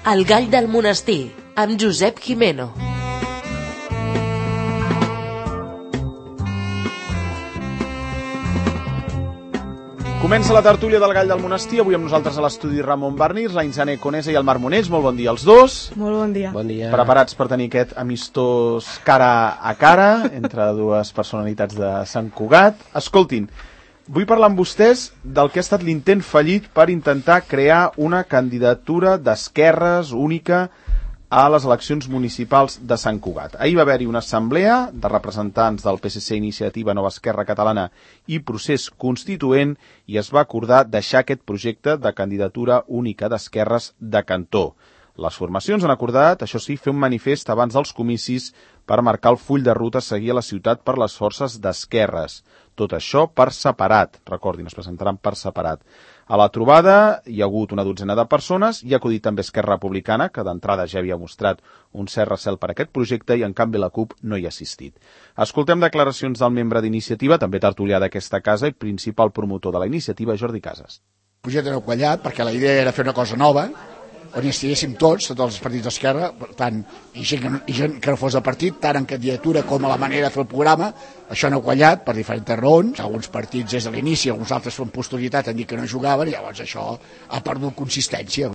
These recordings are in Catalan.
El gall del monestir, amb Josep Gimeno. Comença la tertúlia del Gall del Monestir. Avui amb nosaltres a l'estudi Ramon Barnís, la Insane Conesa i el Marc Monells. Molt bon dia als dos. Molt bon dia. Bon dia. Preparats per tenir aquest amistós cara a cara entre dues personalitats de Sant Cugat. Escoltin, vull parlar amb vostès del que ha estat l'intent fallit per intentar crear una candidatura d'esquerres única a les eleccions municipals de Sant Cugat. Ahir va haver-hi una assemblea de representants del PSC, Iniciativa Nova Esquerra Catalana i Procés Constituent i es va acordar deixar aquest projecte de candidatura única d'esquerres de cantó. Les formacions han acordat, això sí, fer un manifest abans dels comicis per marcar el full de ruta a seguir a la ciutat per les forces d'esquerres. Tot això per separat. Recordin, es presentaran per separat. A la trobada hi ha hagut una dotzena de persones, hi ha acudit també Esquerra Republicana, que d'entrada ja havia mostrat un cert recel per aquest projecte, i en canvi la CUP no hi ha assistit. Escoltem declaracions del membre d'Iniciativa, també tertulià d'aquesta casa i principal promotor de la iniciativa, Jordi Casas. El projecte no ha quallat perquè la idea era fer una cosa nova, on hi estiguéssim tots els partits d'esquerra, per tant, i gent que no fos de partit, tant en candidatura com a la manera de fer el programa. Això no ha quallat per diferents raons. Alguns partits des de l'inici, alguns altres amb posterioritat han dit que no jugaven, i llavors això ha perdut consistència.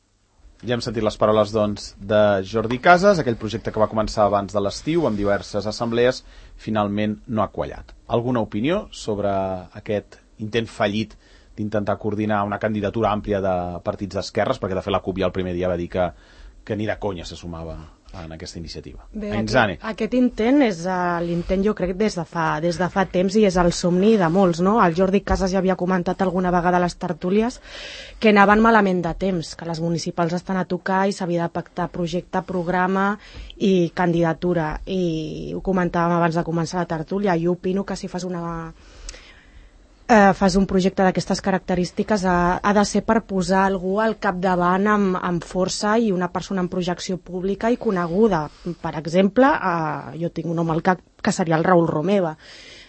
Ja hem sentit les paraules, doncs, de Jordi Casas. Aquell projecte que va començar abans de l'estiu, amb diverses assemblees, finalment no ha quallat. Alguna opinió sobre aquest intent fallit d'intentar coordinar una candidatura àmplia de partits d'esquerres, perquè de fet la CUP ja el primer dia va dir que ni de conya se sumava en aquesta iniciativa. Bé, aquest intent és l'intent, jo crec, des de fa temps, i és el somni de molts, no? El Jordi Casas ja havia comentat alguna vegada a les tertúlies que anaven malament de temps, que les municipals estan a tocar i s'havia de pactar projecte, programa i candidatura, i ho comentàvem abans de començar la tertúlia. Jo opino que si fas un projecte d'aquestes característiques ha de ser per posar algú al capdavant amb força i una persona amb projecció pública i coneguda. Per exemple, jo tinc un home al cap que seria el Raül Romeva.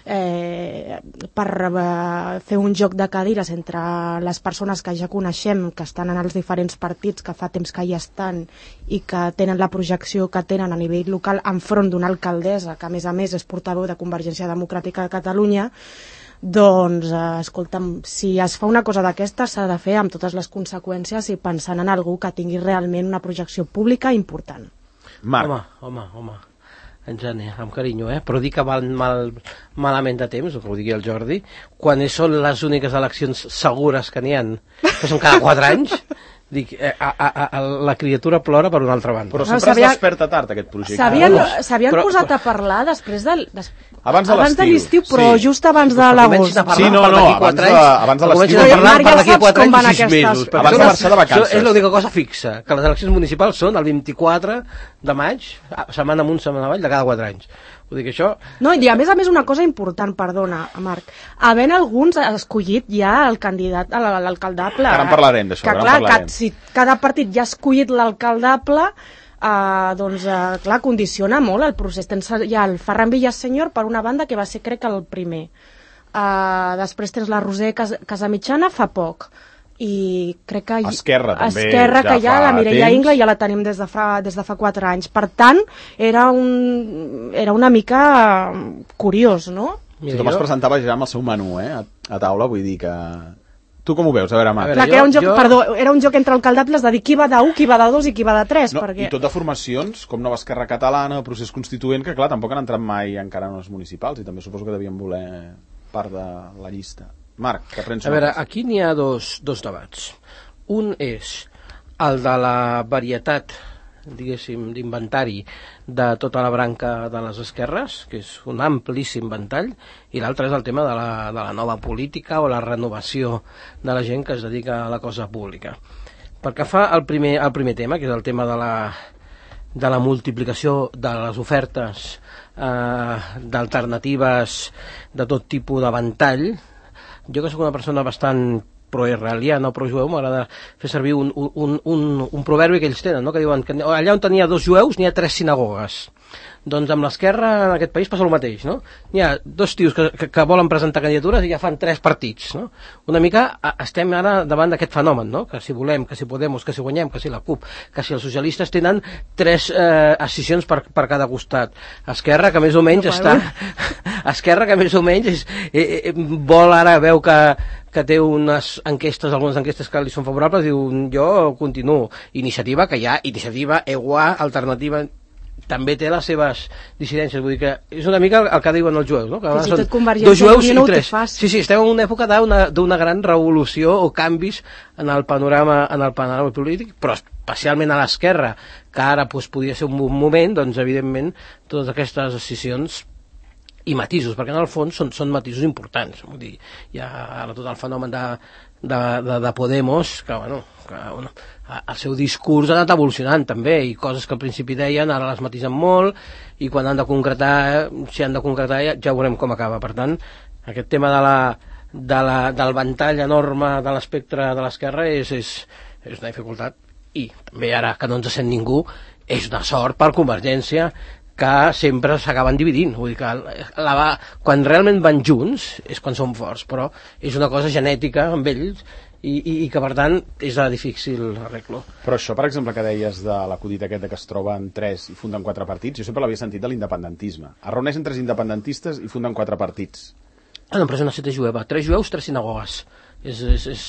Per fer un joc de cadires entre les persones que ja coneixem, que estan en els diferents partits, que fa temps que hi estan i que tenen la projecció que tenen a nivell local enfront d'una alcaldessa que a més és portaveu de Convergència Democràtica de Catalunya. Doncs, escolta'm, si es fa una cosa d'aquesta s'ha de fer amb totes les conseqüències i pensant en algú que tingui realment una projecció pública important. Marc. Home, Engene, amb carinyo, però dir que van malament de temps, que ho digui el Jordi, quan són les úniques eleccions segures que n'hi ha, que són cada 4 anys, dic, la criatura plora per una altra banda. Però sempre es desperta tard, aquest projecte. S'havien posat a parlar després abans de l'estiu, però sí. Just abans de l'agost. Sí, abans de l'estiu. Per d'aquí 4 anys i 6 mesos. Abans de marxar de vacances. És l'única cosa fixa, que les eleccions municipals són el 24 de maig, setmana amunt, setmana avall, de cada 4 anys. Vull dir que això... No, i a més una cosa important, perdona, Marc, havent alguns escollit ja el candidat a l'alcaldable. Ara en parlarem d'això. Que clar, si cada partit ja ha escollit l'alcaldable, doncs, clar, condiciona molt el procés. Tens ja el Ferran Villaseñor, per una banda, que va ser, crec, el primer. Després tens la Roser Casamitjana fa poc. I crec que Esquerra també que ja la Mireia Ingla ja la tenim des de fa 4 anys. Per tant, era una mica curiós, no? Tothom es presentava ja amb el seu menú a taula, vull dir que... Tu com ho veus? A veure, Marc. Clar, que era un joc entre alcaldables de dir qui va d'1, qui va de 2 i qui va de 3. I tot de formacions, com Nova Esquerra Catalana, Procés Constituent, que clar, tampoc han entrat mai encara en els municipals i també suposo que devien voler part de la llista. Marc, que prens notes. A veure, aquí n'hi ha dos debats. Un és el de la varietat, diguéssim, d'inventari de tota la branca de les esquerres, que és un amplíssim ventall, i l'altre és el tema de la nova política o la renovació de la gent que es dedica a la cosa pública. Pel que fa al primer tema, que és el tema de la multiplicació de les ofertes d'alternatives de tot tipus de ventall, jo que soc una persona bastant pro-israeliana o pro-jueu, m'agrada fer servir un proverbi que ells tenen, no? Que diuen que allà on tenia 2 jueus n'hi ha 3 sinagogues. Doncs amb l'Esquerra en aquest país passa el mateix, no? Hi ha dos tios que volen presentar candidatures i ja fan 3 partits, no? Una mica estem ara davant d'aquest fenomen, no? Que si volem, que si Podemos, que si guanyem, que si la CUP, que si els socialistes tenen 3 escissions per cada costat. Esquerra, que més o menys Esquerra, que més o menys vol ara, veu que té algunes enquestes que li són favorables, diu, jo continuo. Iniciativa, que hi ha Iniciativa, EUA, Alternativa, també té les seves dissidències, vull dir que és una mica el que diuen els jueus, no? Que fins i tot Convergència i Unió ho té fàcil. Sí, estem en una època d'una gran revolució o canvis en el panorama polític, però especialment a l'esquerra, que ara podria ser un bon moment, doncs evidentment totes aquestes decisions i matisos, perquè en el fons són matisos importants, vull dir, hi ha ara tot el fenomen de Podemos, que el seu discurs ha anat evolucionant també, i coses que al principi deien ara les matisen molt, i quan han de concretar, si han de concretar ja veurem com acaba. Per tant, aquest tema del ventall enorme de l'espectre de l'esquerra és una dificultat, i també ara que no ens sent ningú és una sort per Convergència, que sempre s'acaben dividint, vull dir que quan realment van junts és quan són forts, però és una cosa genètica amb ells i que per tant és difícil arreglo. Però això, per exemple, que deies de l'acudit aquest que es troben 3 i funden 4 partits, jo sempre l'havia sentit de l'independentisme. Es reuneixen 3 independentistes i funden 4 partits. No, però és una societat jueva, 3 jueus, 3 sinagogues. És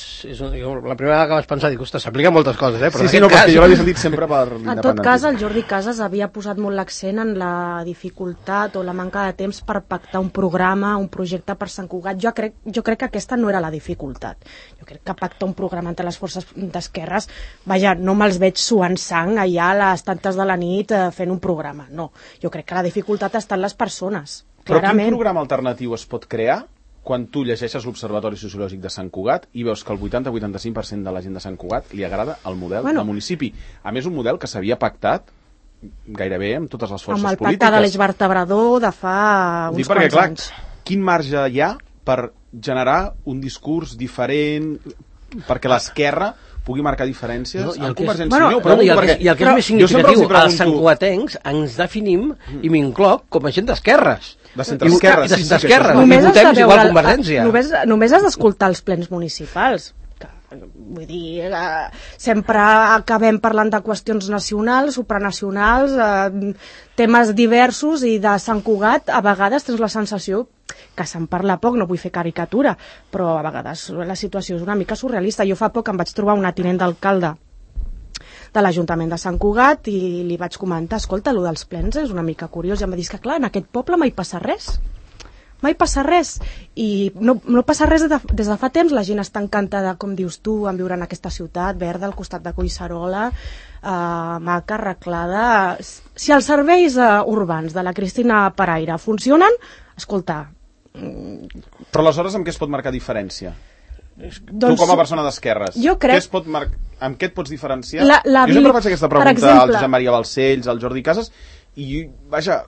la primera vegada que vaig pensar, dic, ostres, s'aplica moltes coses, però sí, no, perquè jo l'havia sentit sempre per l'independentisme. En tot cas, el Jordi Casas havia posat molt l'accent en la dificultat o la manca de temps per pactar un programa, un projecte per Sant Cugat. Jo crec que aquesta no era la dificultat. Jo crec que pactar un programa entre les forces d'esquerres, vaja, no me'ls veig suant sang allà a les tantes de la nit fent un programa, no. Jo crec que la dificultat està en les persones, clarament. Però quin programa alternatiu es pot crear quan tu llegeixes l'Observatori Sociològic de Sant Cugat i veus que el 80-85% de la gent de Sant Cugat li agrada el model del municipi? A més, un model que s'havia pactat gairebé amb totes les forces polítiques. Amb el pacte de l'eix vertebrador de fa uns quants anys. Quin marge hi ha per generar un discurs diferent, perquè l'esquerra pugui marcar diferències amb Convergència i Unió? I el que és més significatiu, els santcugatencs ens definim, i m'incloc, com a gent d'esquerres. De centre-esquerres. I votem igual Convergència. Només has d'escoltar els plens municipals. Vull dir, sempre acabem parlant de qüestions nacionals, supranacionals, temes diversos, i de Sant Cugat a vegades tens la sensació que se'n parla poc, no vull fer caricatura, però a vegades la situació és una mica surrealista. Jo fa poc em vaig trobar una tinent d'alcalde de l'Ajuntament de Sant Cugat i li vaig comentar, escolta, allò dels plens és una mica curiós, i em va dir que clar, en aquest poble mai passa res. Mai passa res, i no passa res des de fa temps. La gent està encantada, com dius tu, en viure en aquesta ciutat verda al costat de Collserola, maca, arreglada. Si els serveis urbans de la Cristina Paraire funcionen, escolta... Però aleshores amb què es pot marcar diferència? Tu com a persona d'esquerres, amb què et pots diferenciar? Jo sempre faig aquesta pregunta al Josep Maria Balcells, al Jordi Casas, i vaja,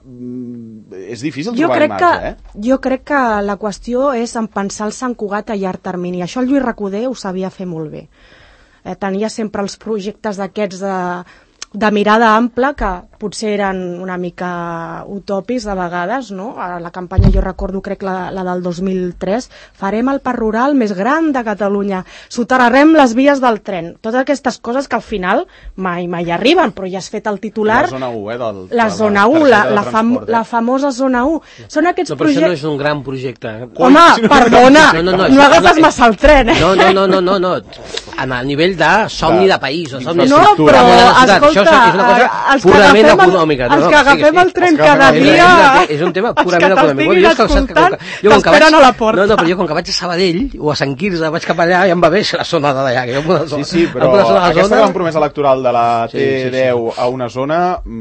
és difícil trobar el marge, Jo crec que la qüestió és en pensar el Sant Cugat a llarg termini. Això el Lluís Recoder ho sabia fer molt bé. Tenia sempre els projectes d'aquests de mirada ampla, que potser eren una mica utòpics de vegades, no? A la campanya jo recordo, crec, la del 2003, farem el parc rural més gran de Catalunya, soterrarem les vies del tren, totes aquestes coses que al final mai arriben, però ja has fet el titular. La zona 1, la zona 1, la famosa zona 1. Són aquests però això no és un gran projecte. Home, perdona, no agafes massa el tren, No, a nivell de somni de país, o somni no, però, escolta, això és una cosa purament econòmica. Els que agafem el tren cada dia... És un tema purament econòmic. Els que t'estiguin escoltant t'esperen a la porta. No, però jo com que vaig a Sabadell o a Sant Quirze, vaig cap allà i em va bé la zona d'allà. Sí, però aquesta gran promesa electoral de la T10 a una zona...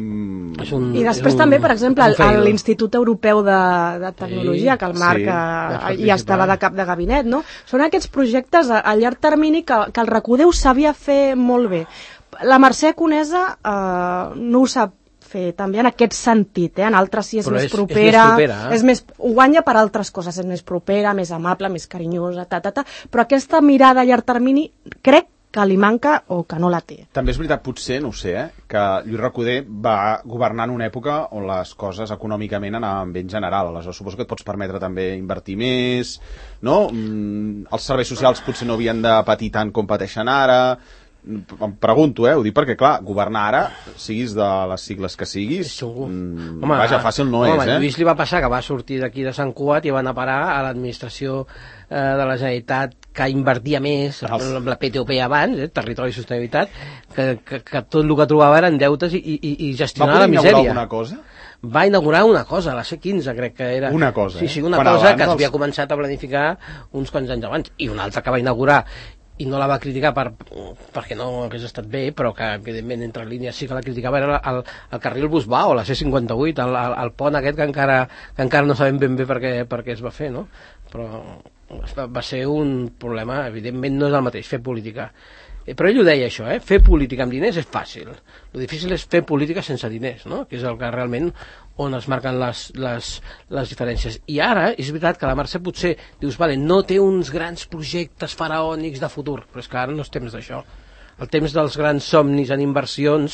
I després també, per exemple, l'Institut Europeu de Tecnologia, que el Marc ja estava de cap de gabinet, no? Són aquests projectes a llarg termini que el Recoder ho sabia fer molt bé. La Mercè Conesa no ho sap fer també en aquest sentit, en altres sí és més propera, ho guanya per altres coses, és més propera, més amable, més carinyosa, però aquesta mirada a llarg termini crec que li manca o que no la té. També és veritat, potser, no ho sé, que Lluís Recoder va governar en una època on les coses econòmicament anaven bé en general. Aleshores, suposo que et pots permetre també invertir més, no? Els serveis socials potser no havien de patir tant com pateixen ara. Em pregunto, ho dic perquè, clar, governar ara, siguis de les sigles que siguis, vaja, fàcil no és, Lluís li va passar que va sortir d'aquí de Sant Cugat i va anar a parar a l'administració de la Generalitat, que invertia més amb la PTOP abans, Territori i Sostenibilitat, que tot el que trobava eren deutes i gestionar la misèria. Va poder inaugurar alguna cosa? Va inaugurar una cosa, la C15 crec que era. Una cosa, Sí, una cosa que s'havia començat a planificar uns quants anys abans, i una altra que va inaugurar i no la va criticar perquè no hagués estat bé, però que evidentment entre línies sí que la criticava, era el carril Busbao, la C58, el pont aquest que encara no sabem ben bé per què es va fer, no? Però va ser un problema, evidentment no és el mateix fer política. Però ell ho deia això, fer política amb diners és fàcil, el difícil és fer política sense diners, no? Que és el que realment on es marquen les diferències. I ara és veritat que la Mercè potser dius, vale, no té uns grans projectes faraònics de futur, però és que ara no és temps d'això. El temps dels grans somnis en inversions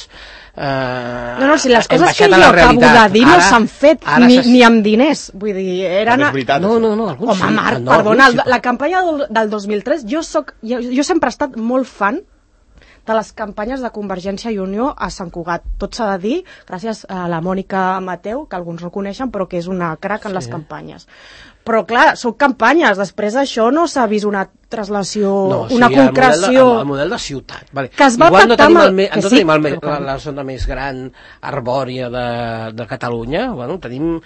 si les coses que jo acabo de dir no s'han fet ni amb diners, vull dir, eren... No és veritat, no, home, Marc, perdona, la campanya del 2003, jo sempre he estat molt fan de les campanyes de Convergència i Unió a Sant Cugat. Tot s'ha de dir, gràcies a la Mònica Mateu, que alguns no coneixen, però que és una crac en les campanyes. Però, clar, són campanyes. Després això no s'ha vist una translació, una concreció... El model de ciutat. Vale. Que es va pactar no tenim la zona més gran arbòria de Catalunya. Bueno, tenim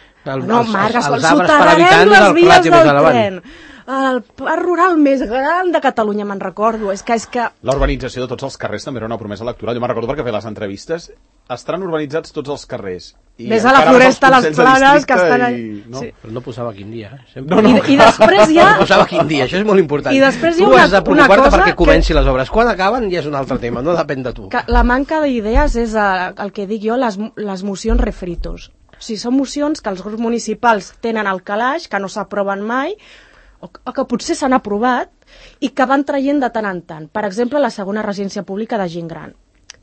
els arbres per habitant del Prat i més elevant. El parc rural més gran de Catalunya, me'n recordo. És que... La urbanització de tots els carrers també era una promesa electoral. Jo me'n recordo perquè feia les entrevistes. Estaran urbanitzats tots els carrers. Ves a la Floresta, a les Planes, que estan allà. No? Sí. Però no posava quin dia. I després ja... No posava quin dia, això és molt important. I després hi ha tu has de preocupar-te perquè comenci les obres. Quan acaben ja és un altre tema, no depèn de tu. La manca d'idees és el que dic jo, les mocions refritos. O sigui, són mocions que els grups municipals tenen al calaix, que no s'aproven mai, o que potser s'han aprovat i que van traient de tant en tant. Per exemple, la segona residència pública de gent gran.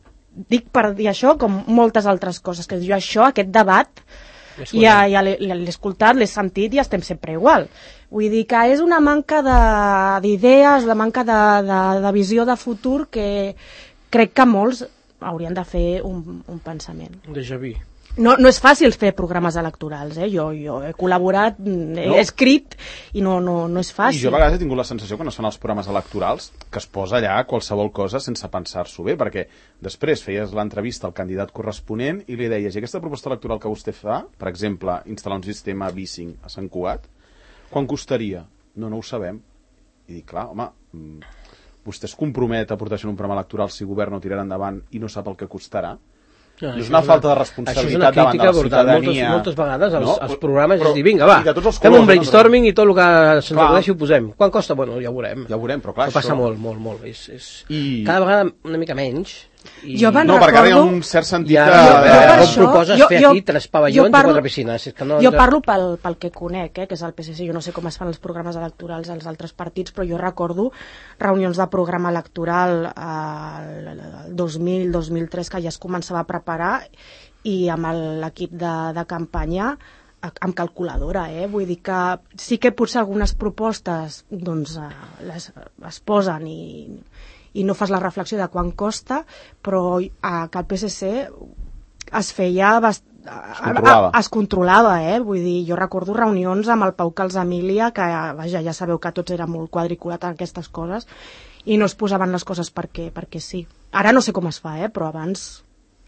Dic per dir això com moltes altres coses, que jo aquest debat ja l'he escoltat, l'he sentit i estem sempre igual. Vull dir que és una manca d'idees, de manca de visió de futur que crec que molts haurien de fer un pensament. Déjà vu. No és fàcil fer programes electorals, jo he col·laborat, he escrit i no és fàcil. I jo a vegades he tingut la sensació quan es fan els programes electorals que es posa allà qualsevol cosa sense pensar-s'ho bé, perquè després feies l'entrevista al candidat corresponent i li deies, i aquesta proposta electoral que vostè fa, per exemple, instal·lar un sistema B5 a Sant Cugat, quan costaria? No ho sabem. I dic, clar, home, vostè es compromet a portar això en un programa electoral si el govern no tirarà endavant i no sap el que costarà? És una falta de responsabilitat davant de la ciutadania. Moltes vegades els programes és dir, vinga, va, fem un brainstorming i tot el que se'ns acudeixi ho posem. Quan costa? Bueno, ja ho veurem. Però clar, això passa molt. Cada vegada una mica menys. No, perquè ara hi ha un cert sentit com proposes fer aquí 3 pavellons i 4 piscines. Jo parlo pel que conec, que és el PSC. Jo no sé com es fan els programes electorals als altres partits, però jo recordo reunions de programa electoral el 2000-2003 que ja es començava a preparar i amb l'equip de campanya amb calculadora, vull dir que sí que potser algunes propostes doncs es posen i no fas la reflexió de quant costa, però que el PSC es feia es controlava, vull dir, jo recordo reunions amb el Pau Calzamília, que vaja, ja sabeu que tots era molt quadriculat en aquestes coses, i no es posaven les coses perquè sí. Ara no sé com es fa, però abans...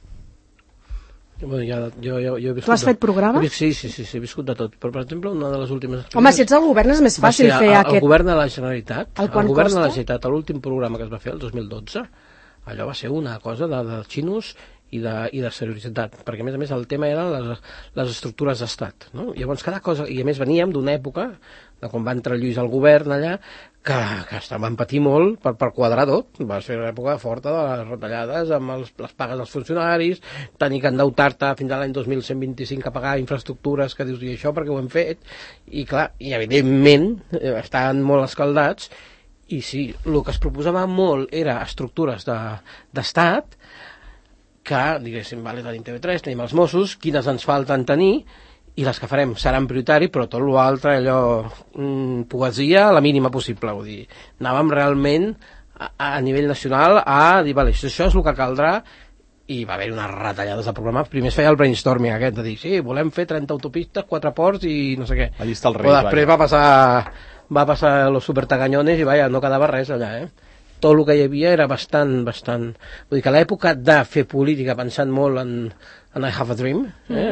Bueno, jo he viscut... Tu has fet programa? Sí, he viscut de tot. Però, per exemple, una de les últimes... Home, si ets al govern és més fàcil fer aquest... El govern de la Generalitat, el l'últim programa que es va fer, el 2012, allò va ser una cosa de xinos i de seriositat, perquè a més el tema eren les estructures d'estat, no? Llavors cada cosa, i a més veníem d'una època de quan va entrar Lluís al govern allà, que van patir molt per quadrar tot. Va ser una època forta de les retallades amb les pagues dels funcionaris, tenir que endeutar-te fins a l'any 2125 a pagar infraestructures que dius, i això perquè ho hem fet, i clar, i evidentment estaven molt escaldats, I sí, el que es proposava molt era estructures d'estat, que, diguéssim, vale, tenim TV3, tenim els Mossos, quines ens falten tenir, i les que farem seran prioritari, però tot l'altre, allò, poesia, la mínima possible, vull dir, anàvem realment a nivell nacional a dir, vale, això és el que caldrà, i va haver unes retallades de programes. Primer es feia el brainstorming aquest, de dir, sí, volem fer 30 autopistes, 4 ports i no sé què. Allí està el rei. Però després va passar los supertaganyones i vaja, no quedava res allà, Tot el que hi havia era bastant... Vull dir que a l'època de fer política pensant molt en I Have a Dream,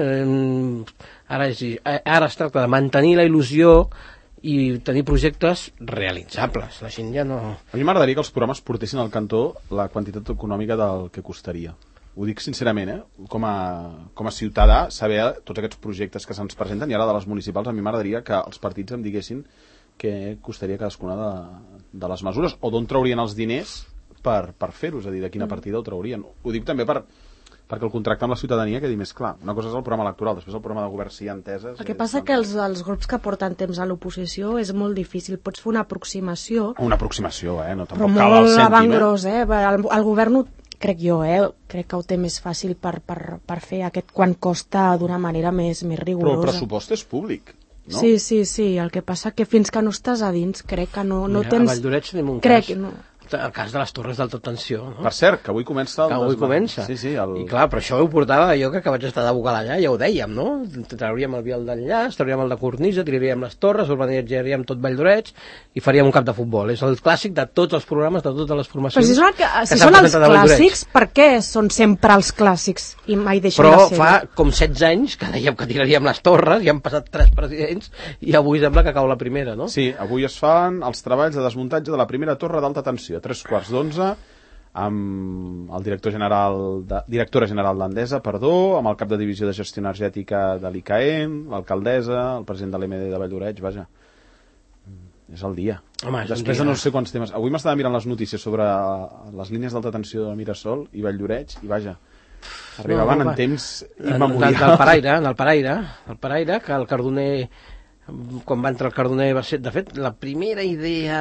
ara es tracta de mantenir la il·lusió i tenir projectes realitzables. La gent ja no... A mi m'agradaria que els programes portessin al cantó la quantitat econòmica del que costaria. Ho dic sincerament, com a ciutadà, saber tots aquests projectes que se'ns presenten, i ara de les municipals, a mi m'agradaria que els partits em diguessin què costaria cadascuna de les mesures, o d'on traurien els diners per fer-ho, és a dir, de quina partida ho traurien. Ho dic també perquè el contracte amb la ciutadania quedi més clar. Una cosa és el programa electoral, després el programa de govern, si hi ha enteses... El que passa que els grups que porten temps a l'oposició és molt difícil. Pots fer una aproximació... Una aproximació, no? Tampoc cal el cèntim, però molt avantgros, El govern, crec jo, crec que ho té més fàcil per fer aquest quan costa d'una manera més rigorosa. Però el pressupost és públic, no? Sí. El que passa que fins que no estàs a dins, crec que no tens... A Valldoreix tenim un cas. El cas de les torres d'alta tensió, no? Per cert, que avui comença... Sí, I clar, però això ho portava jo, que vaig estar de vocal allà, ja ho dèiem, no? Trauríem el vial d'enllaç, trauríem el de cornisa, tiraríem les torres, urbanitzaríem tot Valldoreix i faríem un camp de futbol. És el clàssic de tots els programes, de totes les formacions. Però si són els clàssics, per què són sempre els clàssics i mai deixen de ser? Però fa com 16 anys que dèiem que tiraríem les torres i han passat 3 presidents i avui sembla que cau la primera, no? Sí, avui es fan els treballs de desmuntatge de la primera torre d'alta tensió, a 3:15, amb el directora general d'Endesa, amb el cap de divisió de gestió energètica de l'ICAEM, l'alcaldessa, el president de l'EMD de Valldoreix, vaja. És el dia. Home, després de no sé quants temes. Avui m'estava mirant les notícies sobre les línies d'alta tensió de Mirasol i Valldoreix, i vaja, arribaven en temps immemorials. Del Paraire, que el Cardoner, quan va entrar el Cardoner, va ser, de fet, la primera idea...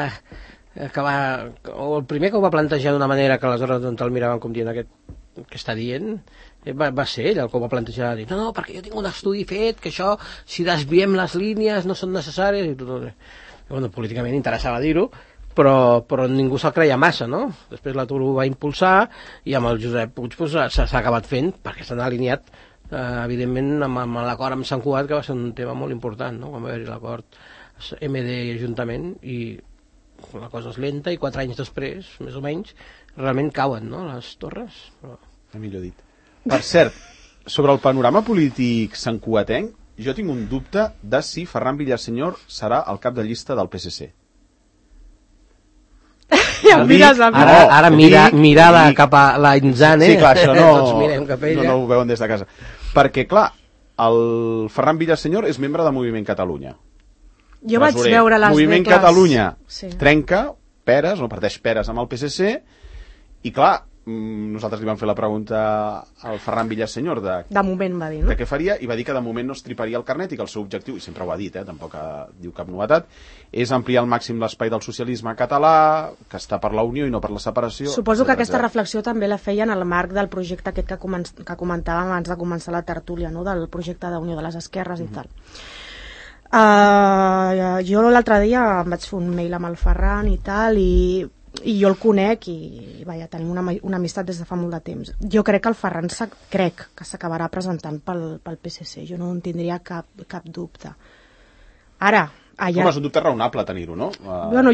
el primer que ho va plantejar d'una manera que aleshores el miraven com dient que està dient, va ser ell el que ho va plantejar, dir, no, perquè jo tinc un estudi fet que això, si desviem les línies no són necessàries i tot. Bueno, políticament interessava dir-ho, però ningú se'l creia massa, no? Després l'atur ho va impulsar i amb el Josep Puig s'ha acabat fent perquè s'han alineat evidentment amb l'acord amb Sant Cugat, que va ser un tema molt important, no? Quan va haver-hi l'acord MD i Ajuntament, i la cosa és lenta i 4 anys després, més o menys, realment cauen, no?, les torres. Però... Millor dit. Per cert, sobre el panorama polític santcugatenc, jo tinc un dubte de si Ferran Villasenyor serà el cap de llista del PSC. Ja em mires a mi. Ara mirada cap a la Inzane. Sí, clar, això tots mirem cap a ella. No ho veuen des de casa. Perquè, clar, el Ferran Villasenyor és membre de Moviment Catalunya. Jo vaig veure les Moviment declars. Catalunya trenca peres, no parteix peres amb el PSC, i clar, nosaltres li vam fer la pregunta al Ferran Villasenyor de moment va dir, no? De què faria, i va dir que de moment no es triparia el carnet i que el seu objectiu, i sempre ho ha dit, tampoc diu cap novetat, és ampliar al màxim l'espai del socialisme català, que està per la unió i no per la separació. Suposo que aquesta reflexió també la feia en el marc del projecte aquest que comentàvem abans de començar la tertúlia, no? Del projecte d'Unió de les Esquerres i tal. Jo l'altre dia em vaig fer un mail amb el Ferran i tal, i jo el conec i vaja, tenim una amistat des de fa molt de temps. Jo crec que el Ferran s'acabarà presentant pel PSC, jo no en tindria cap dubte. Ara, com és un dubte raonable tenir-ho, no? Bueno,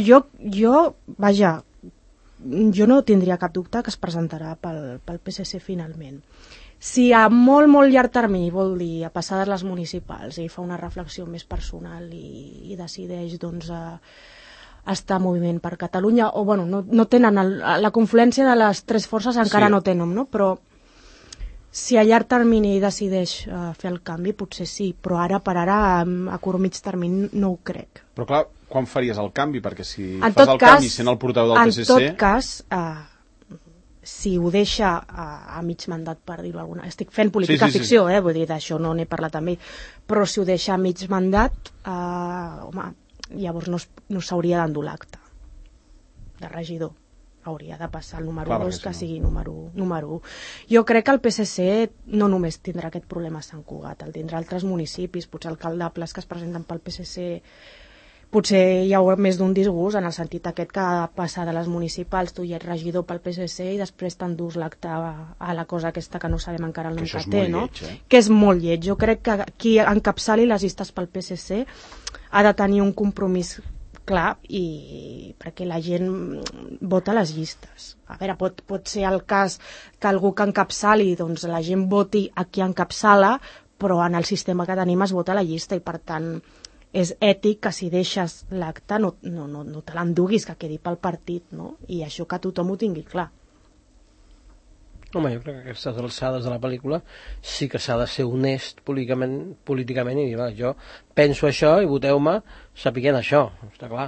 jo no tindria cap dubte que es presentarà pel PSC finalment. Si a molt, molt llarg termini, vol dir a passades les municipals, i fa una reflexió més personal i decideix doncs estar a Moviment per Catalunya, o bueno, no tenen la confluència de les 3 forces encara no tenen, no? Però si a llarg termini decideix fer el canvi, potser sí, però ara per ara a curt mig termini no ho crec. Però clar, quan faries el canvi? Perquè si fas el canvi sent el portaveu del PSC... En tot cas, si ho deixa a mig mandat, per dir-ho alguna... Estic fent política ficció, vull dir, d'això no n'he parlat amb ell, però si ho deixa a mig mandat, home, llavors no s'hauria d'endur l'acte. de regidor. Hauria de passar el número Clar, 2 perquè que si no. sigui número 1. Jo crec que el PSC no només tindrà aquest problema a Sant Cugat, el tindrà altres municipis, potser alcaldables que es presenten pel PSC. Potser hi haurà més d'un disgust en el sentit aquest que ha de passar de les municipals, tu ja ets regidor pel PSC i després t'endús l'acte a la cosa aquesta que no sabem encara el nom que té, no? Que és molt lleig. Jo crec que qui encapçali les llistes pel PSC ha de tenir un compromís clar i perquè la gent vota les llistes. A veure, pot ser el cas que algú que encapçali, doncs la gent voti a qui encapçala, però en el sistema que tenim es vota la llista i per tant és ètic que si deixes l'acte no te l'enduguis, que quedi pel partit, no? I això que tothom ho tingui clar. Home, jo crec que a aquestes alçades de la pel·lícula sí que s'ha de ser honest políticament i dir, va, jo penso això i voteu-me sapiguent això, està clar.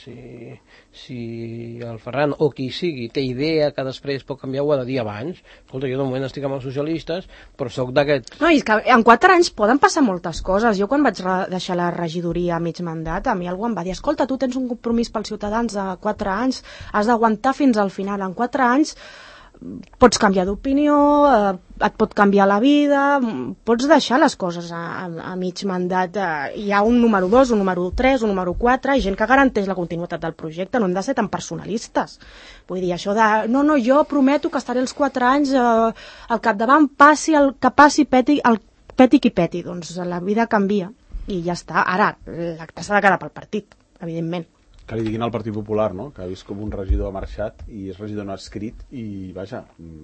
Si el Ferran o qui sigui té idea que després pot canviar, ho ha de dir abans. Escolta, jo de moment estic amb els socialistes, però sóc d'aquest... No, i és que en 4 anys poden passar moltes coses. Jo quan vaig deixar la regidoria a mig mandat, a mi algú em va dir, escolta, tu tens un compromís pels ciutadans de 4 anys, has d'aguantar fins al final. En 4 anys pots canviar d'opinió, et pot canviar la vida, pots deixar les coses a mig mandat. Hi ha un número 2, un número 3, un número 4, i gent que garanteix la continuïtat del projecte, no hem de ser tan personalistes. Vull dir, això de, no, jo prometo que estaré els 4 anys al capdavant, passi el que passi, peti qui peti, doncs la vida canvia i ja està. Ara, l'acte s'ha de quedar pel partit, evidentment. Que li diguin al Partit Popular, no? Que ha vist com un regidor ha marxat i és regidor no escrit i, vaja,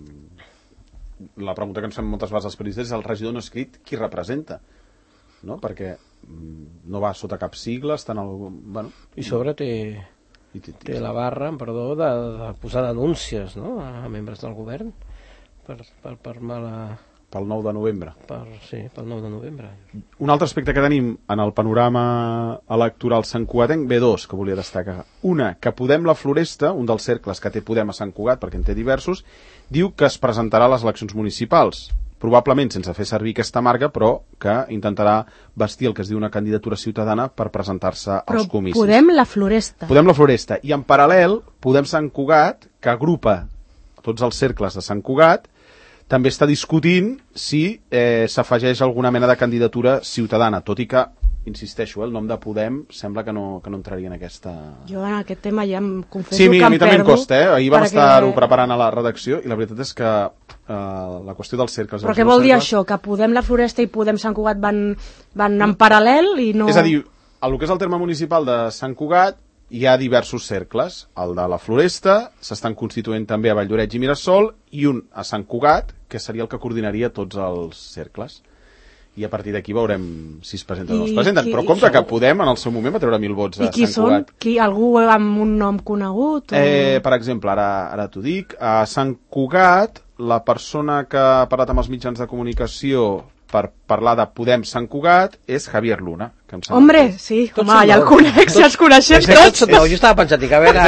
la pregunta que ens fem moltes vegades als periodistes és el regidor no escrit qui representa, no? Perquè no va sota cap sigla, està en el... Bueno, I sobre té la barra, perdó, de posar denúncies, no?, a membres del govern per mala... Pel 9 de novembre. Sí, pel 9 de novembre. Un altre aspecte que tenim en el panorama electoral santcugatenc, B2, que volia destacar. Una, que Podem la Floresta, un dels cercles que té Podem a Sant Cugat, perquè en té diversos, diu que es presentarà a les eleccions municipals. Probablement sense fer servir aquesta marca, però que intentarà vestir el que es diu una candidatura ciutadana per presentar-se als comicis. Però Podem la Floresta. Podem la Floresta. I en paral·lel, Podem Sant Cugat, que agrupa tots els cercles de Sant Cugat, també està discutint si s'afegeix alguna mena de candidatura ciutadana, tot i que, insisteixo, el nom de Podem sembla que no entraria en aquesta... Jo en aquest tema ja em confesso sí, que em perdo. Sí, a mi també em costa, Ahir vam estar-ho perquè... preparant a la redacció i la veritat és que la qüestió dels cercles... Però què vol dir això? Que Podem la Floresta i Podem Sant Cugat van en paral·lel i no... És a dir, el que és el terme municipal de Sant Cugat hi ha diversos cercles. El de la Floresta s'estan constituint també a Valldoreix i Mirasol i un a Sant Cugat, que seria el que coordinaria tots els cercles. I a partir d'aquí veurem si es presenten o no es presenten. Però compte que Podem en el seu moment va treure 1.000 vots a Sant Cugat. I qui són? Algú amb un nom conegut? Per exemple, ara t'ho dic, a Sant Cugat la persona que ha parlat amb els mitjans de comunicació per parlar de Podem Sant Cugat és Javier Luna. Que Hombre, sí, home, ja el conec, si els coneixem tots. No, jo estava pensant, que a veure,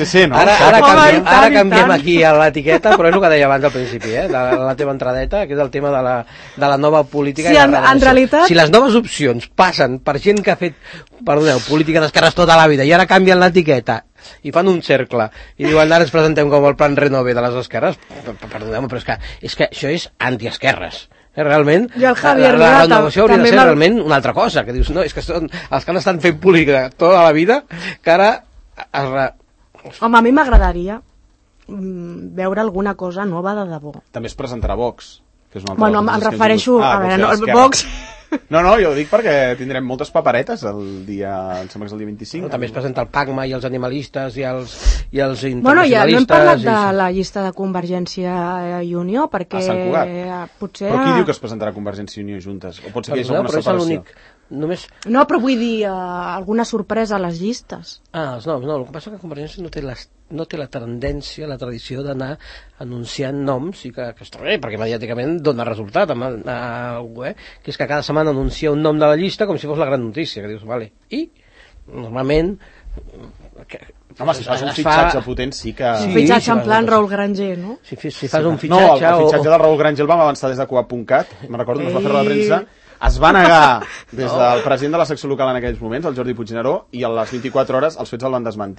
ara canviem aquí a l'etiqueta, però és el que deia abans al principi, de la teva entradeta, que és el tema de la nova política. Sí, en realitat... Si les noves opcions passen per gent que ha fet, perdoneu, política d'esquerres tota la vida i ara canvien l'etiqueta i fan un cercle i diuen ara ens presentem com el plan Renove de les esquerres, perdoneu, però és que això és antiesquerres. Realment, la renovació hauria de ser realment una altra cosa, que dius, no, és que són els que han estat fent política tota la vida, que ara... Home, a mi m'agradaria veure alguna cosa nova de debò. També es presentarà Vox, que és una altra... Bueno, em refereixo... A veure, Vox... No, jo ho dic perquè tindrem moltes paperetes el dia, em sembla que és el dia 25. També es presenta el PACMA i els animalistes i els internacionalistes. Bueno, ja no hem parlat de la llista de Convergència i Unió, perquè... A Sant Cugat. Potser... Però qui diu que es presentarà Convergència i Unió juntes? O pot ser que hi hagi alguna separació? No, però vull dir, alguna sorpresa a les llistes. Els noms, no. El que passa és que Convergència no té la tendència, la tradició d'anar anunciant noms, i que està bé, perquè mediàticament dona resultat amb algú, que és que cada setmana anuncia un nom de la llista com si fos la gran notícia, que dius, vale. I, normalment... Home, si fas un fitxatge potent sí que... Un fitxatge en plan Raül Granger, no? Si fas un fitxatge... No, el fitxatge de Raül Granger el vam avançar des de Coap.cat, me'n recordo que es va fer la premsa. Es va negar des del president de la secció local en aquells moments, el Jordi Puigneró, i a les 24 hores els fets el van desmentir.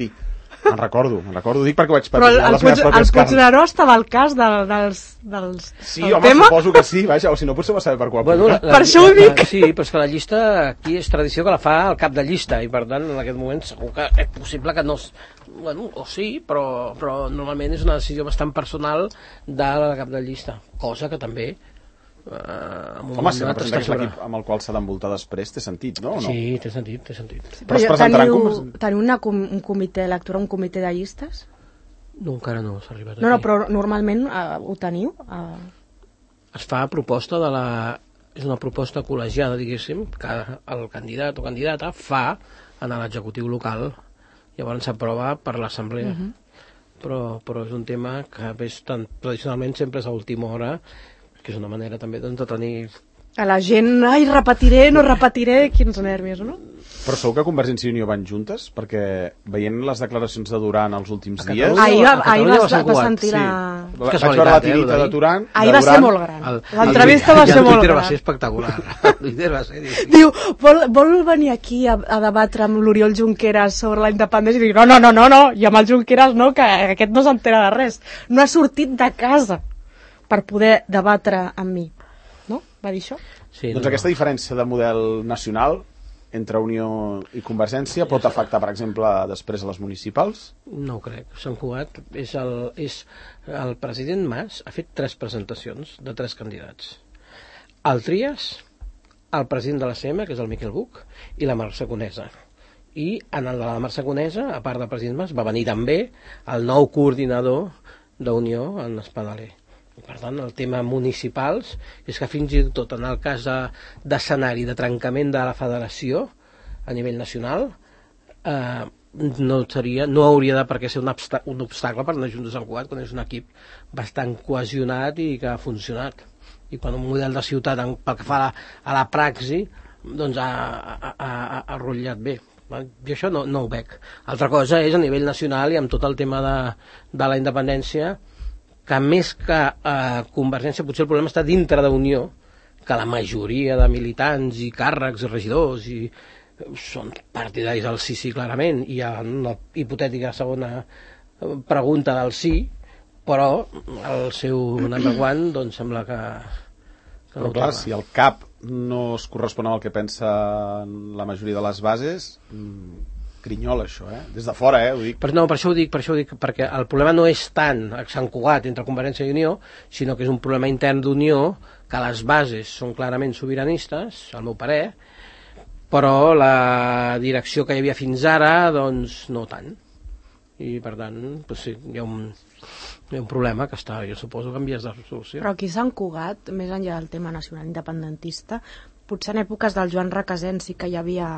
Me'n recordo, dic perquè ho vaig Però patir a les meves pròpies carns. Puigneró estava al cas dels Sí, del home, tema? suposo que sí, vaja, o si no potser va saber per qual Bueno, punt. Per això ho dic. Sí, però és que la llista aquí és tradició que la fa el cap de llista i per tant en aquest moment segur que és possible que no... Bueno, o sí, però normalment és una decisió bastant personal de la cap de llista, cosa que també... Home, si representa que és l'equip amb el qual s'ha d'envoltar després, té sentit, no? O no? Sí, té sentit. Però es presentaran teniu un comitè electoral, un comitè de llistes? No, encara no s'ha arribat No, aquí. però normalment ho teniu? Es fa a proposta de la... És una proposta col·legiada, diguéssim, que el candidat o candidata fa en l'executiu local. Llavors s'aprova per l'assemblea. Però és un tema que tradicionalment sempre és a última hora, que és una manera també de tenir... A la gent, ai, repetiré, no repetiré, quins nervis, no? Però segur que Convergència i Unió van juntes? Perquè veient les declaracions de Duran els últims A dies... Catalunya- Ahir va vas ser coat, sentir Sí, la... vaig veure la tirita de Duran. Ahir va ser molt gran. L'entrevista va ser molt El Twitter va gran. ser espectacular. El Twitter va ser difícil. Diu, vol venir aquí a debatre amb l'Oriol Junqueras sobre la independència? I dic, no, i amb el Junqueras no, que aquest no s'entera de res. No ha sortit de casa per poder debatre amb mi. No? Va dir això? Sí, Doncs aquesta diferència de model nacional entre Unió i Convergència pot afectar, per exemple, després a les municipals? No ho crec. Sant Cugat és el president Mas ha fet 3 presentacions de 3 candidats. El Trias, el president de la CM, que és el Miquel Buch, i la Mercè Conesa. I en el de la Mercè Conesa, a part del president Mas, va venir també el nou coordinador d'Unió, en Espadaler. Per tant, el tema municipals és que fins i tot en el cas d'escenari de trencament de la federació a nivell nacional no hauria de per què ser un obstacle per anar junts a Sant Cugat quan és un equip bastant cohesionat i que ha funcionat, i quan un model de ciutat pel que fa a la praxi doncs ha rotllat bé. Jo això no ho veig. Altra cosa és a nivell nacional i amb tot el tema de la independència, que més que Convergència potser el problema està dintre d'Unió, que la majoria de militants i càrrecs i regidors són partidaris del sí clarament, i hi ha una hipotètica segona pregunta del sí, però el seu number one doncs sembla que però clar, si el CAP no es correspon amb el que pensa la majoria de les bases, grinyola això, des de fora, ho dic. Per això ho dic, perquè el problema no és tant a Sant Cugat entre Convergència i Unió, sinó que és un problema intern d'Unió, que les bases són clarament sobiranistes, al meu parer, però la direcció que hi havia fins ara, doncs no tant. I per tant, doncs sí, hi ha un problema que està, jo suposo que en vies de resolució. Però aquí a Sant Cugat, més enllà del tema nacional independentista, potser en èpoques del Joan Requesens sí que hi havia...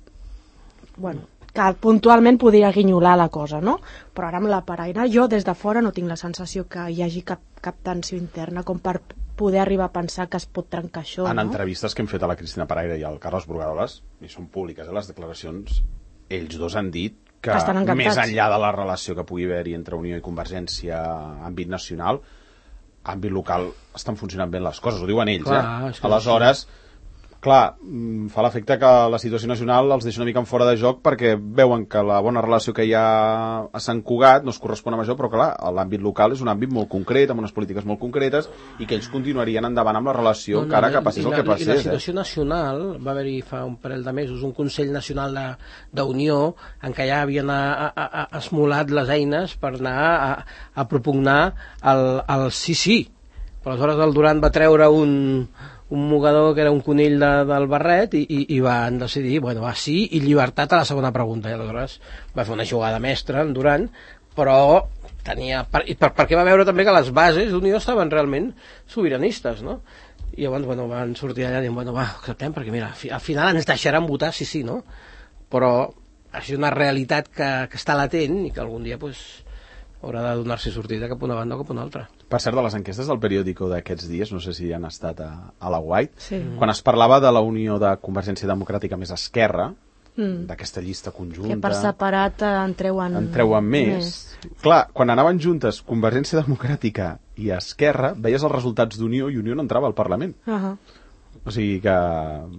Bueno, que puntualment podia guinyolar la cosa, no? Però ara amb la paraire, jo des de fora no tinc la sensació que hi hagi cap tensió interna com per poder arribar a pensar que es pot trencar això, en no? entrevistes que hem fet a la Cristina Paraire i al Carles Brugadoles, i són públiques les declaracions, ells dos han dit que més enllà de la relació que pugui haver-hi entre Unió i Convergència a àmbit nacional, a àmbit local estan funcionant bé les coses, ho diuen ells. Clar, aleshores, clar, fa l'efecte que la situació nacional els deixa una mica en fora de joc perquè veuen que la bona relació que hi ha a Sant Cugat no es correspon amb això, però clar, l'àmbit local és un àmbit molt concret, amb unes polítiques molt concretes, i que ells continuarien endavant amb la relació encara que passés el que passés. I la situació nacional, va haver-hi fa un parell de mesos un Consell Nacional d'Unió en què ja havien esmolat les eines per anar a propugnar el sí. Però aleshores el Duran va treure un mogador que era un conill del barret i van decidir, sí i llibertat a la segona pregunta, i aleshores va fer una jugada mestra en Duran, però tenia... perquè va veure també que les bases d'Unió estaven realment sobiranistes, no? I llavors van sortir allà dient, acceptem, perquè mira, al final ens deixaran votar sí, no? Però és una realitat que està latent i que algun dia haurà de donar-se sortida cap una banda o cap una altra. Per cert, de les enquestes del periòdico d'aquests dies, no sé si han estat a la White, sí. Quan es parlava de la unió de Convergència Democràtica més Esquerra, d'aquesta llista conjunta... Que per separat en treuen més. Clar, quan anaven juntes Convergència Democràtica i Esquerra, veies els resultats d'Unió i Unió no entrava al Parlament. Uh-huh. O sigui que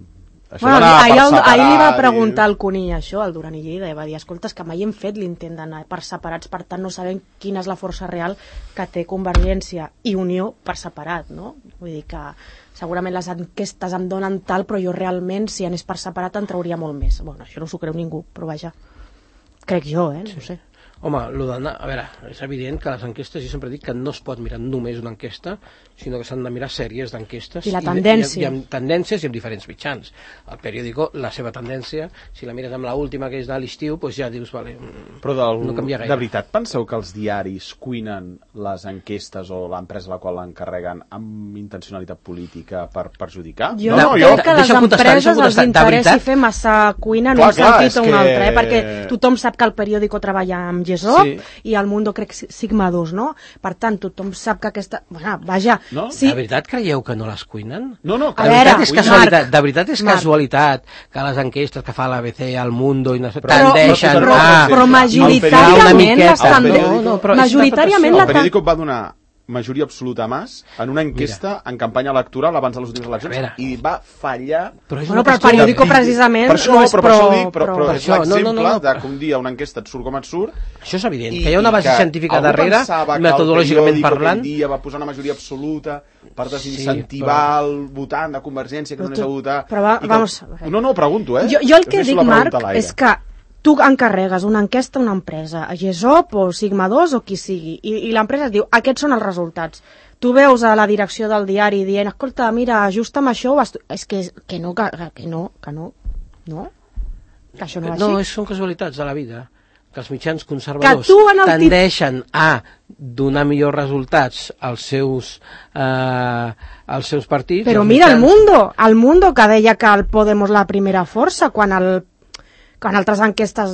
Això d'anar per separat... Ahir li va preguntar al Conill això, al Duran i Lleida, i va dir, escolta, és que mai hem fet l'intent d'anar per separats, per tant no sabem quina és la força real que té Convergència i Unió per separat, no? Vull dir que segurament les enquestes em donen tal, però jo realment, si anés per separat, en trauria molt més. Bueno, això no s'ho creu ningú, però vaja, crec jo, no ho sé. Home, a veure, és evident que les enquestes, jo sempre dic que no es pot mirar només una enquesta, sinó que s'han de mirar sèries d'enquestes. I la tendència. I amb tendències i amb diferents mitjans. El periòdico, la seva tendència, si la mires amb l'última, que és de l'estiu, doncs ja dius, vale, però no canvia gaire. De veritat penseu que els diaris cuinen les enquestes o l'empresa a la qual l'encarreguen amb intencionalitat política per perjudicar? Jo crec que les empreses els interessi fer massa cuina en un sentit o un altre, perquè tothom sap que el periòdico treballa amb GESOP i el Mundo crec Sigma 2, no? Per tant, tothom sap que aquesta... Bueno, vaja... No? Sí. De veritat creieu que no les cuinen? No, de veritat és casualitat, de veritat és casualitat que les enquestes que fa l'ABC, el Mundo i tendeixen però majoritàriament l'estan... Majoritàriament el periòdico va donar majoria absoluta a Mas en una enquesta en campanya electoral abans de les últimes eleccions i va fallar... Però el periòdico precisament per això, però és l'exemple de que un dia una enquesta et surt com et surt. Això és evident, que hi ha una base científica darrere, metodològicament parlant. El dia va posar una majoria absoluta per desincentivar el votant de Convergència que no anés a votar. Però vamos... No, pregunto, Jo el que dic, Marc, és que tu encarregues una enquesta a una empresa, a GESOP o Sigma 2 o qui sigui, i l'empresa et diu, aquests són els resultats. Tu veus a la direcció del diari dient, escolta, mira, just amb això és que no, que això no va així. Són casualitats de la vida, que els mitjans conservadors tendeixen a donar millors resultats als seus partits. Però mira el Mundo que deia que el Podemos la primera força, quan altres enquestes,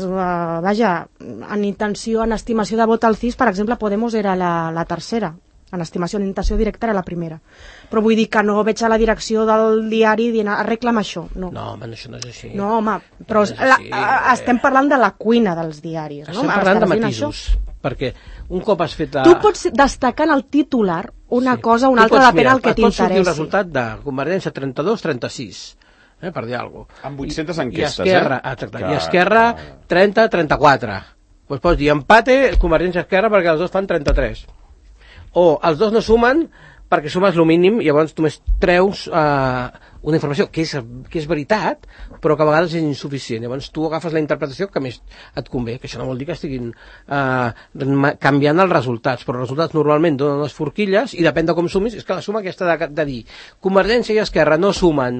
en intenció, en estimació de vot al CIS, per exemple, Podemos era la tercera, en estimació, en intenció directa era la primera. Però vull dir que no veig a la direcció del diari dient, arregla'm això. No, home, això no és així. No, home, però estem parlant de la cuina dels diaris. Estem parlant de matisos, perquè un cop has fet... Tu pots destacar en el titular una cosa o una altra, depèn del que t'interessi. Pot sortir el resultat de Convergència 32-36, per dir alguna cosa. Amb 800 enquestes, I Esquerra 30-34. Doncs pots dir empate Convergència-Esquerra perquè els dos fan 33. O els dos no sumen perquè sumes el mínim i llavors només treus una informació que és veritat, però que a vegades és insuficient. Llavors tu agafes la interpretació que més et convé, que això no vol dir que estiguin canviant els resultats, però els resultats normalment donen les forquilles i depèn de com sumis. És que la suma aquesta de dir Convergència i Esquerra no sumen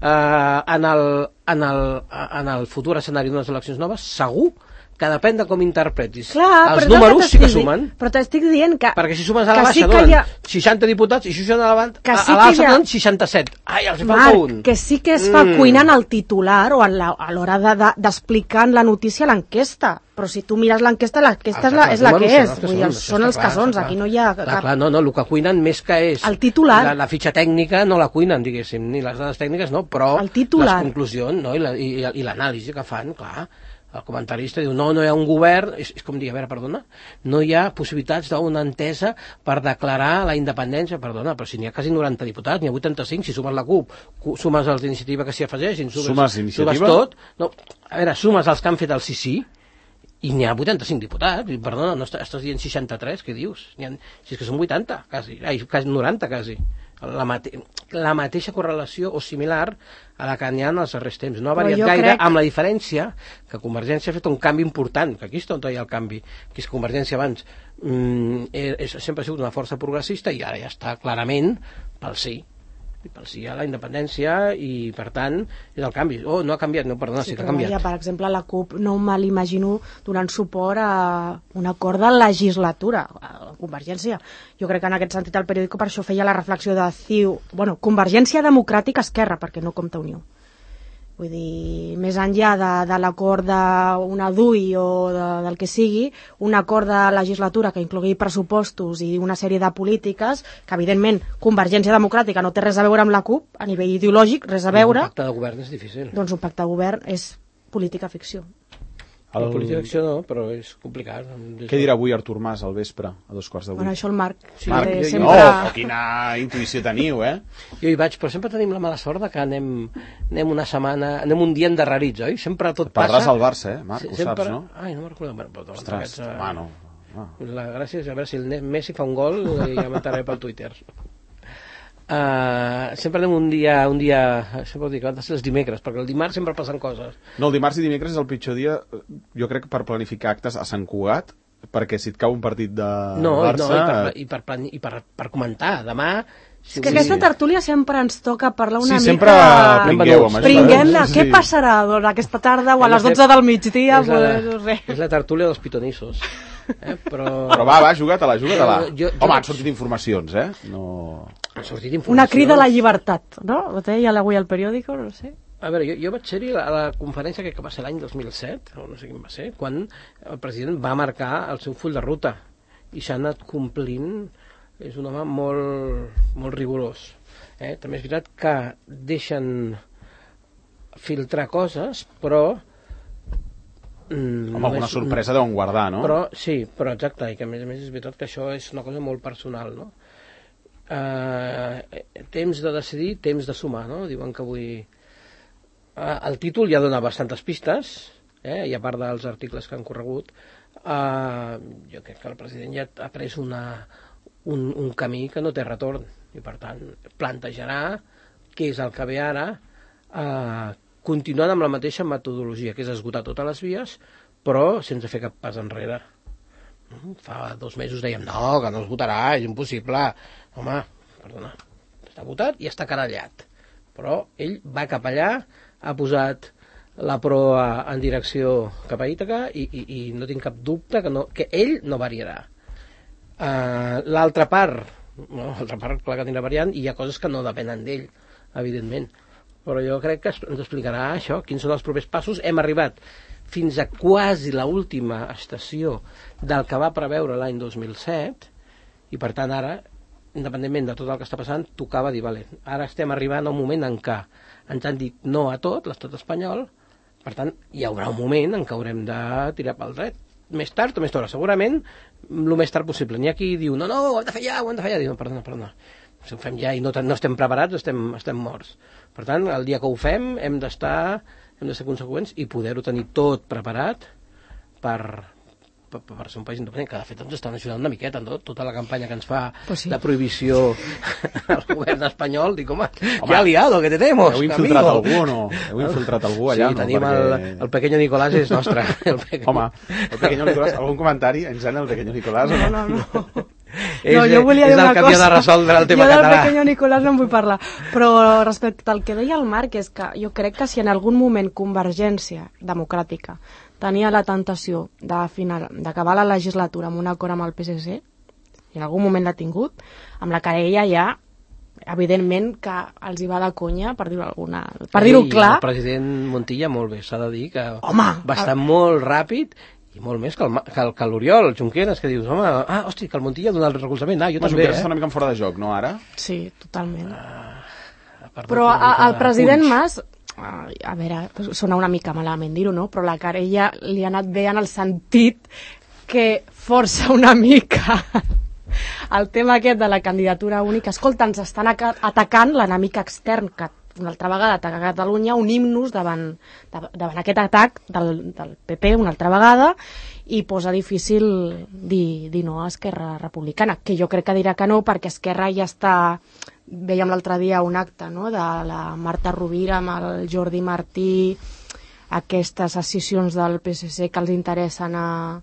en el futur escenari d'unes eleccions noves, segur que depèn de com interpretis. Clar, els números sí que sumen. Però t'estic dient que... Perquè si sumes a la baixa donen 60 diputats i si sumen a l'alça donen 67. Ai, els hi falta un. Que sí que es fa cuinant el titular o a l'hora d'explicar la notícia a l'enquesta. Però si tu mires l'enquesta és la que és. Són els que són, aquí no hi ha... Clar, no, el que cuinen més que és... El titular. La fitxa tècnica no la cuinen, diguéssim, ni les dades tècniques no, però les conclusions i l'anàlisi que fan, clar... El comentarista diu, no hi ha un govern, és com dir, a veure, perdona, no hi ha possibilitats d'una entesa per declarar la independència, perdona, però si n'hi ha quasi 90 diputats, n'hi ha 85, si sumes la CUP, sumes els d'iniciativa que s'hi afegeixin, sumes tot, no, a veure, sumes els que han fet el sí, i n'hi ha 85 diputats, i perdona, no estàs dient 63, què dius? Si és que són 80, quasi 90, quasi. La mateixa correlació o similar a la que n'hi ha en els darrers temps. No ha variat gaire, amb la diferència que Convergència ha fet un canvi important, que aquí és on hi ha el canvi, que és que Convergència abans sempre ha sigut una força progressista i ara ja està clarament pel sí a la independència i per tant és el canvi. No ha canviat, no, perdona, sí que ha canviat. Per exemple, la CUP no me l'imagino donant suport a un acord de legislatura a la Convergència. Jo crec que en aquest sentit el periòdico per això feia la reflexió de CiU, Convergència Democràtica Esquerra, perquè no compta Unió. Vull dir, més enllà de l'acord d'una DUI o del que sigui, un acord de legislatura que inclogui pressupostos i una sèrie de polítiques, que evidentment Convergència Democràtica no té res a veure amb la CUP, a nivell ideològic, res a veure. Un pacte de govern és difícil. Doncs un pacte de govern és política ficció. La política d'acció no, però és complicat. Què dirà avui Artur Mas al vespre, a 2:15? Bueno, això el Marc. Sí, Marc, sempre... no, quina intuïció teniu, Jo hi vaig, però sempre tenim la mala sort de que anem una setmana, anem un dia endarrerits, oi? Sempre tot passa... Parles al Barça, Marc, ho saps, no? Ai, no me'n recordo. Ostres, no. La gràcia és a veure si el Messi fa un gol i ja m'entraré pel Twitter. Sempre anem un dia sempre dic, han de ser els dimecres, perquè el dimarts sempre passen coses. No, el dimarts i dimecres és el pitjor dia, jo crec, per planificar actes a Sant Cugat, perquè si et cau un partit de Barça... I per comentar, demà... És que aquesta tertúlia sempre ens toca parlar una mica... Sí, sempre pringueu, amb això. Pringuem de què passarà aquesta tarda o a les 12 del migdia, no sé. És la tertúlia dels pitonissos. Però va, juga-te-la. Home, han sortit informacions, No... Una crida a la llibertat, no? Ja l'avui al periòdico, no sé. A veure, jo vaig ser-hi a la conferència que va ser l'any 2007, o no sé quin va ser, quan el president va marcar el seu full de ruta i s'ha anat complint. És un home molt rigorós. També és veritat que deixen filtrar coses, però... Home, alguna sorpresa deuen guardar, no? Però, sí, però exacte, i que a més és veritat que això és una cosa molt personal, no? Temps de decidir, temps de sumar, no? Diuen que avui... El títol ja dona bastantes pistes, i a part dels articles que han corregut, jo crec que el president ja ha pres un camí que no té retorn, i per tant plantejarà què és el que ve ara, continuant amb la mateixa metodologia, que és esgotar totes les vies, però sense fer cap pas enrere. Fa 2 mesos dèiem, no, que no es votarà, és impossible. Home, perdona, està votat i està carallat. Però ell va cap allà, ha posat la proa en direcció cap a Ítaca i no tinc cap dubte que ell no variarà. L'altra part, clar que tindrà variant, i hi ha coses que no depenen d'ell, evidentment. Però jo crec que ens explicarà això, quins són els propers passos. Hem arribat fins a quasi l'última estació del que va preveure l'any 2007, i per tant ara, independentment de tot el que està passant, tocava dir, vale, ara estem arribant a un moment en què ens han dit no a tot, l'estat espanyol, per tant, hi haurà un moment en què haurem de tirar pel dret. Més tard o més d'hora, segurament el més tard possible. N'hi ha qui diu, no, ho hem de fer ja, Diu, no, perdona, si ho fem ja i no estem preparats, estem morts. Per tant, el dia que ho fem hem de ser conseqüents i poder-ho tenir tot preparat per ser un país independent, que de fet ens estan ajudant una miqueta, no? Tota la campanya que ens fa de prohibició al govern espanyol, dic, home, que aliado que tenemos. Heu infiltrat algú o no? Heu infiltrat algú allà? Sí, tenim el pequeño Nicolás, és nostre. Home, el pequeño Nicolás, algun comentari? Ens el pequeño Nicolás o no? No. Jo volia dir una cosa. És el que havia de resoldre el tema català. Jo del pequeño Nicolás no en vull parlar. Però respecte al que deia el Marc, és que jo crec que si en algun moment Convergència Democràtica tenia la tentació d'acabar la legislatura amb un acord amb el PSC, i en algun moment l'ha tingut, amb la querella ja, evidentment que els hi va de conya, per dir-ho clar. El president Montilla, molt bé, s'ha de dir que va estar molt ràpid, i molt més que l'Oriol, el Junqueras, que dius, home, hosti, que el Montilla dona el recolzament, jo també, Junqueras està una mica fora de joc, no, ara? Sí, totalment. Però el president Mas, a veure, sona una mica malament dir-ho, no? Però la querella li ha anat bé en el sentit que força una mica el tema aquest de la candidatura única. Escolta, ens estan atacant l'enemic extern, que una altra vegada ataca Catalunya, unim-nos davant aquest atac del PP una altra vegada, i posa difícil dir no a Esquerra Republicana, que jo crec que dirà que no, perquè Esquerra ja està... Vèiem l'altre dia un acte, no?, de la Marta Rovira amb el Jordi Martí, aquestes escissions del PSC que els interessen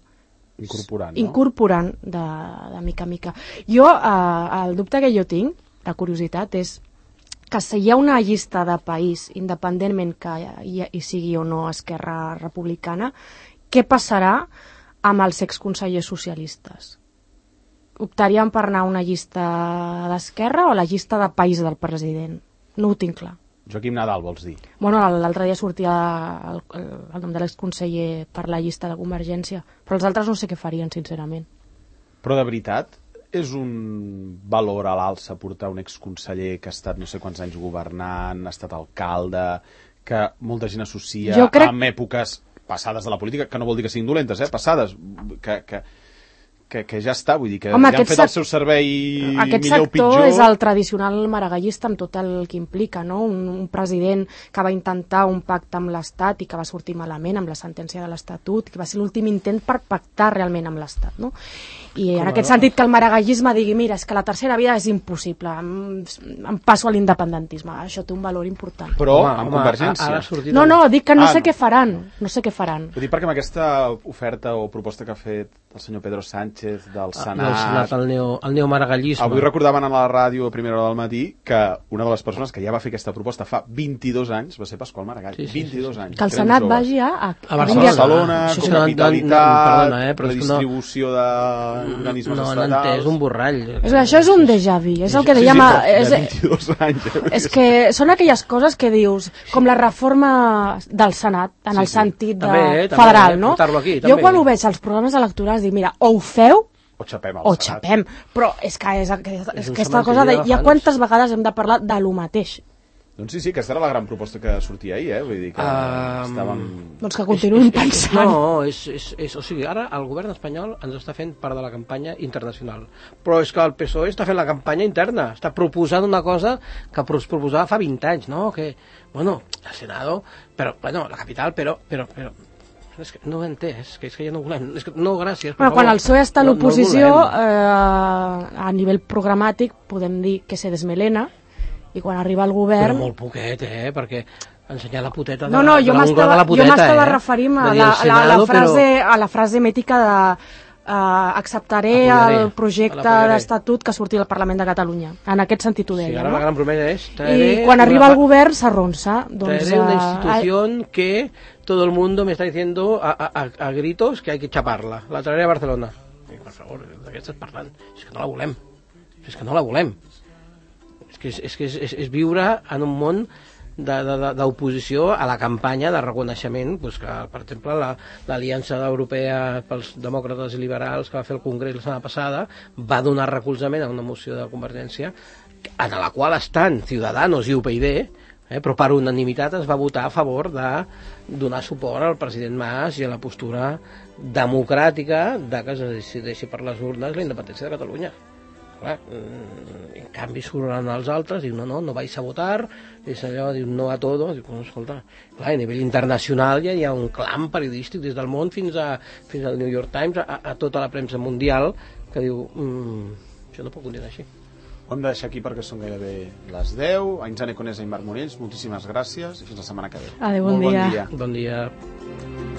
incorporant de mica a mica. Jo, el dubte que jo tinc, de curiositat, és que si hi ha una llista de país, independentment que hi sigui o no Esquerra Republicana, què passarà amb els exconsellers socialistes? Optaríem per anar a una llista d'Esquerra o a la llista de país del president? No ho tinc clar. Joaquim Nadal, vols dir? Bueno, l'altre dia sortia el nom de l'exconseller per la llista de Convergència, però els altres no sé què farien, sincerament. Però de veritat, és un valor a l'alça portar un exconseller que ha estat no sé quants anys governant, ha estat alcalde, que molta gent associa amb èpoques passades de la política, que no vol dir que siguin dolentes, passades, que ja està, vull dir, que home, ja han fet el seu servei millor o pitjor. Aquest sector és el tradicional maragallista amb tot el que implica, no? Un president que va intentar un pacte amb l'Estat i que va sortir malament amb la sentència de l'Estatut, que va ser l'últim intent per pactar realment amb l'Estat, no? I en aquest sentit que el maragallisme digui, mira, és que la tercera via és impossible, em passo a l'independentisme, això té un valor important. Però amb Convergència. No, dic que no sé què faran, no sé què faran. Vull dir, perquè amb aquesta oferta o proposta que ha fet el senyor Pedro Sánchez del Senat, el neomaragallisme. Avui recordaven a la ràdio a primera hora del matí que una de les persones que ja va fer aquesta proposta fa 22 anys va ser Pasqual Maragall. 22 anys. Que el Senat vagi a Barcelona, com capitalitat, redistribució d'organismes estatals. No han entès un borrall. Això és un déjà vu, és el que dèiem... De 22 anys. És que són aquelles coses que dius, com la reforma del Senat, en el sentit federal, no? Jo quan ho veig als programes electorals dic, mira, o ho feu o xapem, però és que és aquesta cosa de ja quantes vegades hem de parlar de lo mateix. Doncs sí, aquesta era la gran proposta que sortia ahir, vull dir que estàvem... Doncs que continuïn pensant. No, o sigui, ara el govern espanyol ens està fent part de la campanya internacional, però és que el PSOE està fent la campanya interna, està proposant una cosa que proposava fa 20 anys, no? Que, bueno, el Senado, però, bueno, la capital, però és que no ho he entès, és que ja no volem, és que no, gràcies, per favor. Quan el PSOE està a l'oposició, a nivell programàtic, podem dir que se desmelena, i quan arriba al govern... Però molt poquet, perquè ensenyar la puteta de no, jo m'estava referint a la frase mítica de acceptaré el projecte d'estatut que surti del Parlament de Catalunya. En aquest sentit ho deia. Sí, ara la gran promesa és... I quan arriba al govern s'arronsa. Traeré una institución que todo el mundo me está diciendo a gritos que hay que chaparla. La traeré a Barcelona. Per favor, de què estàs parlant? És que no la volem. És que és viure en un món d'oposició a la campanya de reconeixement, doncs que, per exemple, l'Aliança Europea pels Demòcrates i Liberals que va fer el Congrés la setmana passada va donar recolzament a una moció de Convergència en la qual estan Ciudadanos i UPyD, però per unanimitat es va votar a favor de donar suport al president Mas i a la postura democràtica de que es decideixi per les urnes la independència de Catalunya. Clar, en canvi surten els altres, diuen no vais a votar, és allò, diuen no a todo, diu, escolta, clar, a nivell internacional ja hi ha un clam periodístic des del món fins al New York Times, a tota la premsa mundial, que diu, això no pot continuar així. Ho hem de deixar aquí perquè són gairebé les 10. Aintzane Conesa i Marc Morells, moltíssimes gràcies i fins la setmana que ve. Adéu, bon dia. Bon dia.